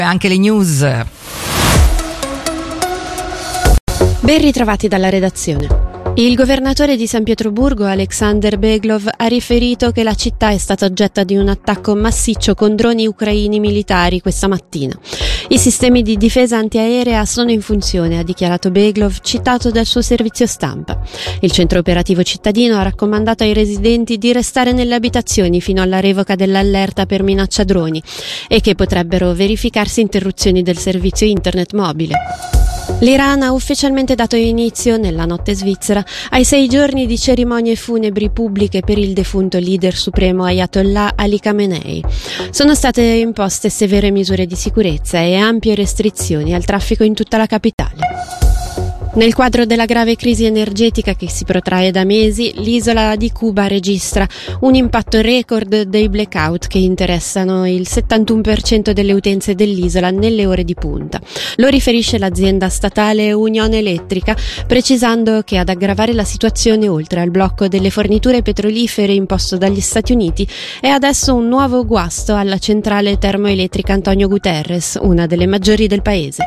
Anche le news. Ben ritrovati dalla redazione. Il governatore di San Pietroburgo, Alexander Beglov, ha riferito che la città è stata oggetto di un attacco massiccio con droni ucraini militari questa mattina. I sistemi di difesa antiaerea sono in funzione, ha dichiarato Beglov, citato dal suo servizio stampa. Il centro operativo cittadino ha raccomandato ai residenti di restare nelle abitazioni fino alla revoca dell'allerta per minaccia droni e che potrebbero verificarsi interruzioni del servizio internet mobile. L'Iran ha ufficialmente dato inizio, nella notte svizzera, ai 6 giorni di cerimonie funebri pubbliche per il defunto leader supremo Ayatollah Ali Khamenei. Sono state imposte severe misure di sicurezza e ampie restrizioni al traffico in tutta la capitale. Nel quadro della grave crisi energetica che si protrae da mesi, l'isola di Cuba registra un impatto record dei blackout che interessano il 71% delle utenze dell'isola nelle ore di punta. Lo riferisce l'azienda statale Unione Elettrica, precisando che ad aggravare la situazione, oltre al blocco delle forniture petrolifere imposto dagli Stati Uniti, è adesso un nuovo guasto alla centrale termoelettrica Antonio Guterres, una delle maggiori del paese.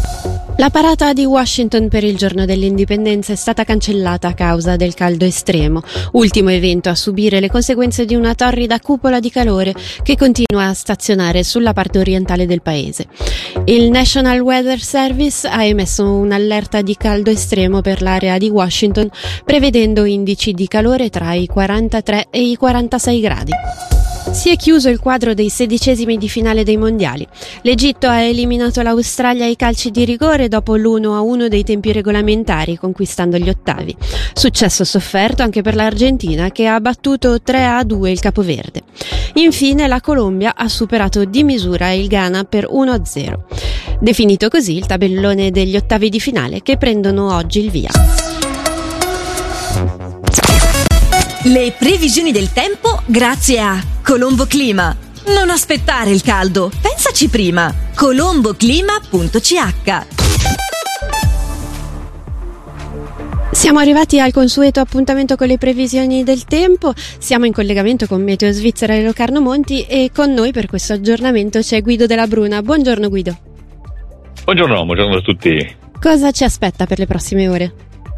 La parata di Washington per il giorno dell'indipendenza è stata cancellata a causa del caldo estremo, ultimo evento a subire le conseguenze di una torrida cupola di calore che continua a stazionare sulla parte orientale del paese. Il National Weather Service ha emesso un'allerta di caldo estremo per l'area di Washington, prevedendo indici di calore tra i 43 e i 46 gradi. Si è chiuso il quadro dei 16esimi di finale dei mondiali. L'Egitto ha eliminato l'Australia ai calci di rigore dopo l'1-1 dei tempi regolamentari, conquistando gli ottavi. Successo sofferto anche per l'Argentina, che ha battuto 3-2 il Capoverde. Infine la Colombia ha superato di misura il Ghana per 1-0. Definito così il tabellone degli ottavi di finale che prendono oggi il via. Le previsioni del tempo grazie a Colombo Clima. Non aspettare il caldo, pensaci prima. colomboclima.ch. Siamo arrivati al consueto appuntamento con le previsioni del tempo. Siamo in collegamento con Meteo Svizzera e Locarno Monti e con noi per questo aggiornamento c'è Guido Della Bruna. Buongiorno Guido. Buongiorno a tutti. Cosa ci aspetta per le prossime ore?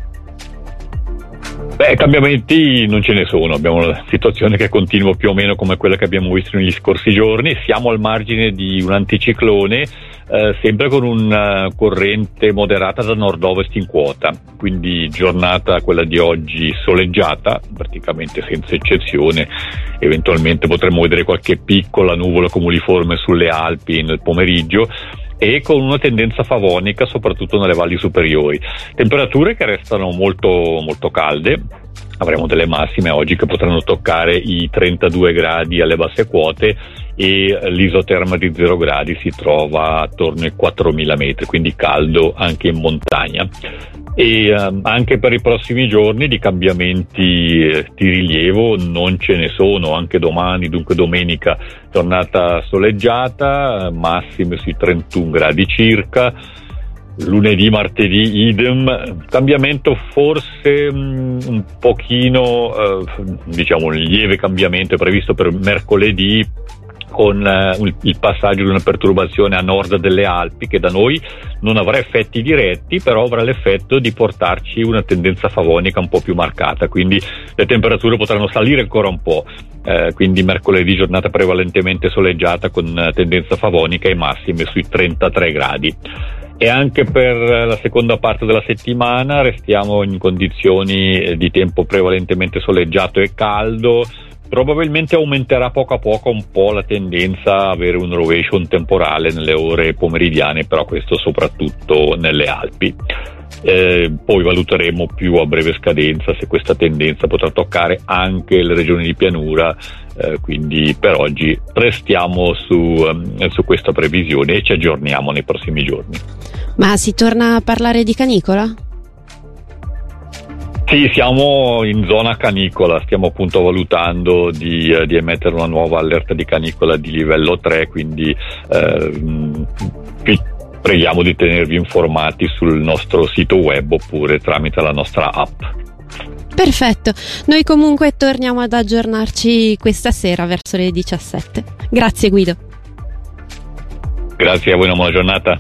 Cambiamenti non ce ne sono, abbiamo una situazione che continua più o meno come quella che abbiamo visto negli scorsi giorni. Siamo al margine di un anticiclone, sempre con una corrente moderata da nord-ovest in quota, quindi giornata quella di oggi soleggiata, praticamente senza eccezione. Eventualmente potremmo vedere qualche piccola nuvola cumuliforme sulle Alpi nel pomeriggio, e con una tendenza favonica soprattutto nelle valli superiori. Temperature che restano molto molto calde. Avremo delle massime oggi che potranno toccare i 32 gradi alle basse quote e l'isoterma di 0 gradi si trova attorno ai 4.000 metri, quindi caldo anche in montagna. E anche per i prossimi giorni di cambiamenti di rilievo non ce ne sono, anche domani, dunque domenica giornata soleggiata, massime sui 31 gradi circa. Lunedì, martedì idem, cambiamento forse un pochino, diciamo un lieve cambiamento è previsto per mercoledì, con il passaggio di una perturbazione a nord delle Alpi che da noi non avrà effetti diretti, però avrà l'effetto di portarci una tendenza favonica un po' più marcata, quindi le temperature potranno salire ancora un po', quindi mercoledì giornata prevalentemente soleggiata con tendenza favonica e massime sui 33 gradi. E anche per la seconda parte della settimana restiamo in condizioni di tempo prevalentemente soleggiato e caldo. Probabilmente aumenterà poco a poco un po' la tendenza a avere un rovescio temporale nelle ore pomeridiane, però questo soprattutto nelle Alpi. Poi valuteremo più a breve scadenza se questa tendenza potrà toccare anche le regioni di pianura, quindi per oggi restiamo su questa previsione e ci aggiorniamo nei prossimi giorni. Ma si torna a parlare di canicola? Sì, siamo in zona canicola, stiamo appunto valutando di emettere una nuova allerta di canicola di livello 3, quindi preghiamo di tenervi informati sul nostro sito web oppure tramite la nostra app. Perfetto, noi comunque torniamo ad aggiornarci questa sera verso le 17. Grazie Guido. Grazie a voi, una buona giornata.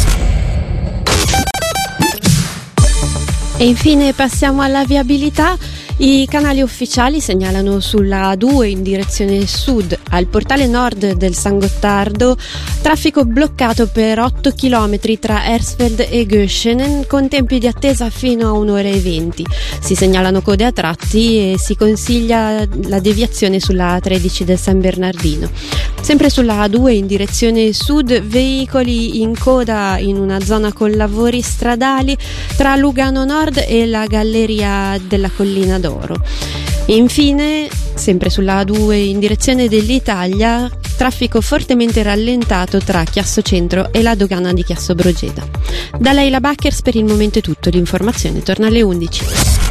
E infine passiamo alla viabilità. I canali ufficiali segnalano sulla A2 in direzione sud al portale nord del San Gottardo traffico bloccato per 8 km tra Hersfeld e Göschenen con tempi di attesa fino a 1 ora e 20. Si segnalano code a tratti e si consiglia la deviazione sulla A13 del San Bernardino. Sempre sulla A2 in direzione sud, veicoli in coda in una zona con lavori stradali tra Lugano Nord e la Galleria della Collina d'Oro. Infine, sempre sulla A2 in direzione dell'Italia, traffico fortemente rallentato tra Chiasso Centro e la dogana di Chiasso Brogeda. Da Leila Backers per il momento è tutto, l'informazione torna alle 11.